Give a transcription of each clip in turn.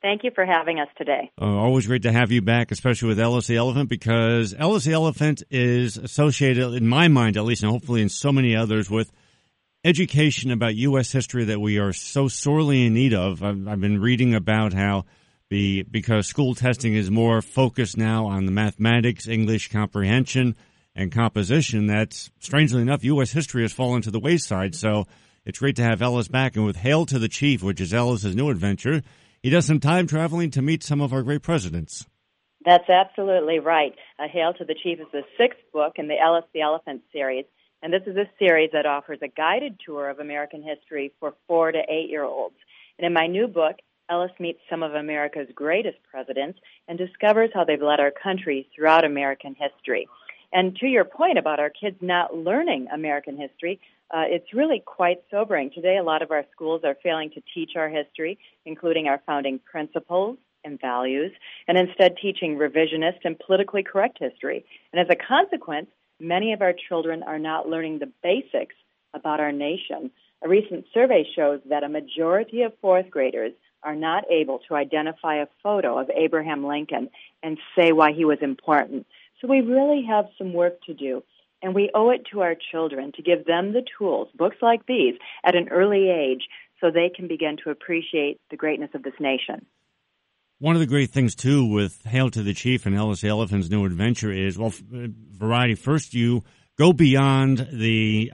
Thank you for having us today. Always great to have you back, especially with Ellis the Elephant, because Ellis the Elephant is associated, in my mind at least, and hopefully in so many others, with education about U.S. history that we are so sorely in need of. I've been reading about how because school testing is more focused now on the mathematics, English comprehension, and composition, that, strangely enough, U.S. history has fallen to the wayside. So it's great to have Ellis back. And with Hail to the Chief, which is Ellis's new adventure, he does some time traveling to meet some of our great presidents. That's absolutely right. Hail to the Chief is the sixth book in the Ellis the Elephant series, and this is a series that offers a guided tour of American history for 4 to 8-year-olds. And in my new book, Ellis meets some of America's greatest presidents and discovers how they've led our country throughout American history. And to your point about our kids not learning American history, it's really quite sobering. Today, a lot of our schools are failing to teach our history, including our founding principles and values, and instead teaching revisionist and politically correct history. And as a consequence, many of our children are not learning the basics about our nation. A recent survey shows that a majority of fourth graders are not able to identify a photo of Abraham Lincoln and say why he was important. So we really have some work to do. And we owe it to our children to give them the tools, books like these, at an early age so they can begin to appreciate the greatness of this nation. One of the great things, too, with Hail to the Chief and Ellis the Elephant's new adventure is, well, variety. First, you go beyond the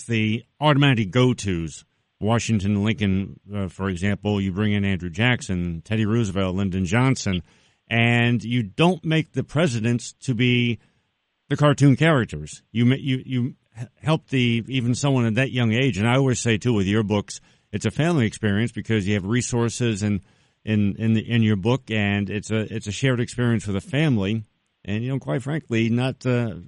automatic go-tos. Washington and Lincoln, for example, you bring in Andrew Jackson, Teddy Roosevelt, Lyndon Johnson, and you don't make the presidents to be the cartoon characters. You help even someone at that young age. And I always say too, with your books, it's a family experience because you have resources in your book, and it's a shared experience for the family. And quite frankly, not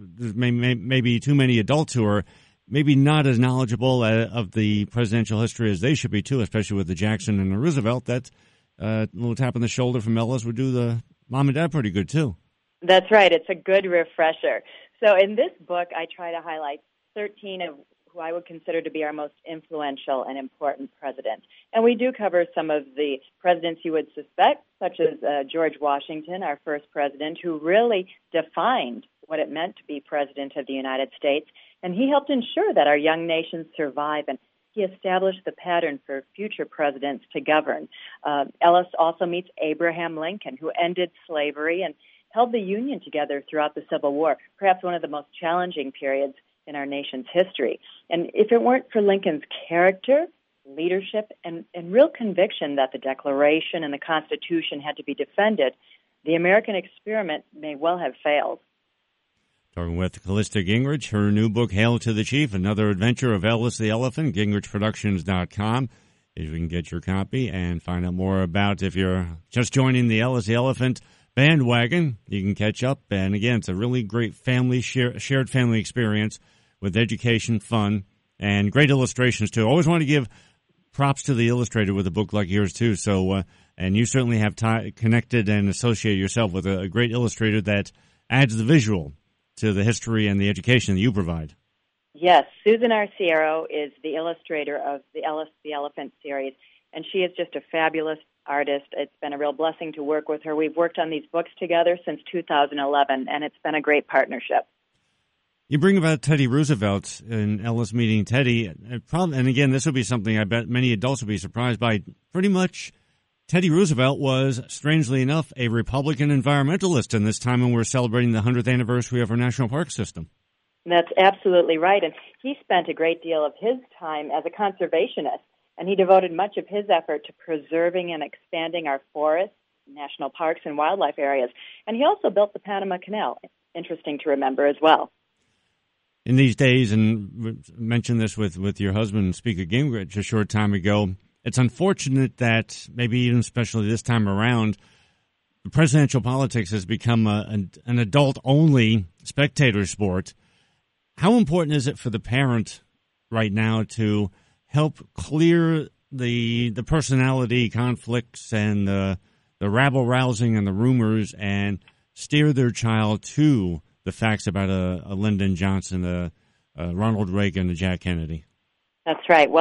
maybe too many adults who are maybe not as knowledgeable of the presidential history as they should be too, especially with the Jackson and the Roosevelt. That a little tap on the shoulder from Ellis would do the mom and dad pretty good too. That's right. It's a good refresher. So in this book, I try to highlight 13 of who I would consider to be our most influential and important presidents. And we do cover some of the presidents you would suspect, such as George Washington, our first president, who really defined what it meant to be president of the United States. And he helped ensure that our young nation survive, and he established the pattern for future presidents to govern. Ellis also meets Abraham Lincoln, who ended slavery and held the Union together throughout the Civil War, perhaps one of the most challenging periods in our nation's history. And if it weren't for Lincoln's character, leadership, and real conviction that the Declaration and the Constitution had to be defended, the American experiment may well have failed. Talking with Callista Gingrich, her new book, Hail to the Chief, another adventure of Ellis the Elephant, GingrichProductions.com. If you can get your copy and find out more about if you're just joining the Ellis the Elephant bandwagon, you can catch up. And again, it's a really great shared family experience with education, fun, and great illustrations too. Always want to give props to the illustrator with a book like yours too. So, and you certainly have connected and associated yourself with a great illustrator that adds the visual to the history and the education that you provide. Yes, Susan Arciero is the illustrator of the Ellis the Elephant series, and she is just a fabulous artist. It's been a real blessing to work with her. We've worked on these books together since 2011, and it's been a great partnership. You bring about Teddy Roosevelt and Ellis meeting Teddy, and again, this would be something I bet many adults would be surprised by. Pretty much, Teddy Roosevelt was, strangely enough, a Republican environmentalist in this time when we're celebrating the 100th anniversary of our national park system. That's absolutely right, and he spent a great deal of his time as a conservationist, and he devoted much of his effort to preserving and expanding our forests, national parks, and wildlife areas. And he also built the Panama Canal. Interesting to remember as well. In these days, and mentioned this with your husband, Speaker Gingrich, a short time ago, it's unfortunate that maybe even especially this time around, presidential politics has become an adult-only spectator sport. How important is it for the parent right now to help clear the personality conflicts and the rabble-rousing and the rumors and steer their child to the facts about a Lyndon Johnson, a Ronald Reagan, a Jack Kennedy? That's right. Well,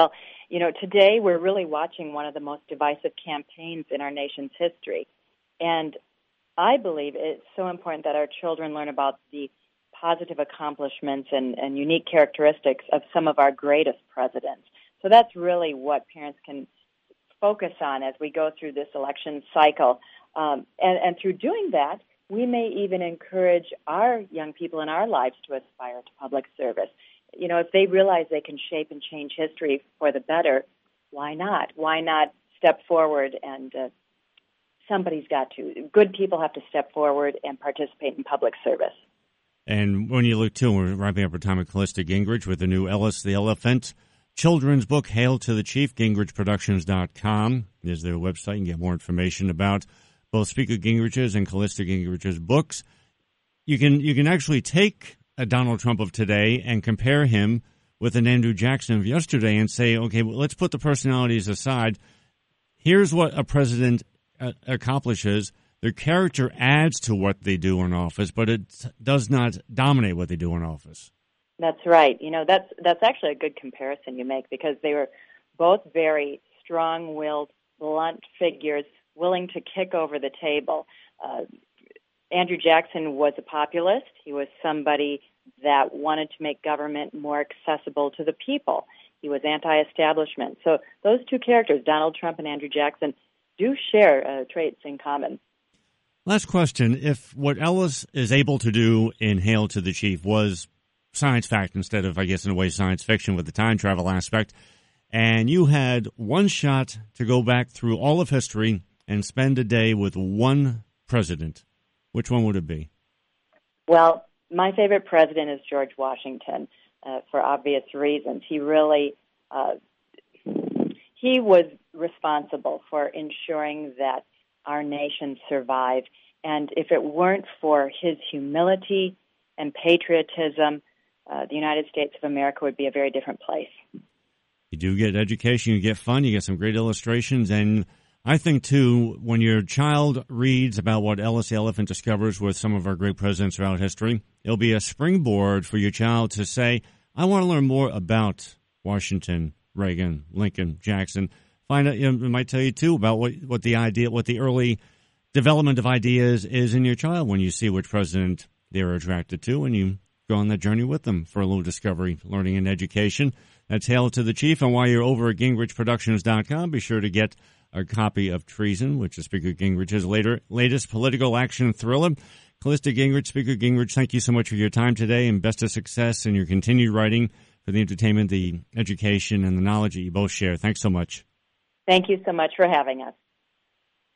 Today we're really watching one of the most divisive campaigns in our nation's history. And I believe it's so important that our children learn about the positive accomplishments and unique characteristics of some of our greatest presidents. So that's really what parents can focus on as we go through this election cycle. And through doing that, we may even encourage our young people in our lives to aspire to public service. If they realize they can shape and change history for the better, why not? Why not step forward and somebody's got to. Good people have to step forward and participate in public service. And when you look, too, we're wrapping up our time with Callista Gingrich with the new Ellis the Elephant children's book, Hail to the Chief. GingrichProductions.com is their website. You can get more information about both Speaker Gingrich's and Callista Gingrich's books. You can actually take a Donald Trump of today and compare him with an Andrew Jackson of yesterday and say, okay, well, let's put the personalities aside. Here's what a president accomplishes. Their character adds to what they do in office, but it does not dominate what they do in office. That's right. That's actually a good comparison you make, because they were both very strong-willed, blunt figures, willing to kick over the table. Andrew Jackson was a populist. He was somebody that wanted to make government more accessible to the people. He was anti-establishment. So those two characters, Donald Trump and Andrew Jackson, do share traits in common. Last question. If what Ellis is able to do in Hail to the Chief was science fact instead of, I guess, in a way, science fiction with the time travel aspect, and you had one shot to go back through all of history and spend a day with one president, which one would it be? Well, my favorite president is George Washington, for obvious reasons. He really, he was responsible for ensuring that our nation survived. And if it weren't for his humility and patriotism, the United States of America would be a very different place. You do get education, you get fun, you get some great illustrations, and I think, too, when your child reads about what Ellis the Elephant discovers with some of our great presidents throughout history, it'll be a springboard for your child to say, I want to learn more about Washington, Reagan, Lincoln, Jackson. Find out, it might tell you, too, about what the early development of ideas is in your child when you see which president they're attracted to, and you go on that journey with them for a little discovery, learning, and education. That's Hail to the Chief. And while you're over at GingrichProductions.com, be sure to get a copy of Treason, which is Speaker Gingrich's latest political action thriller. Callista Gingrich, Speaker Gingrich, thank you so much for your time today, and best of success in your continued writing for the entertainment, the education, and the knowledge that you both share. Thanks so much. Thank you so much for having us.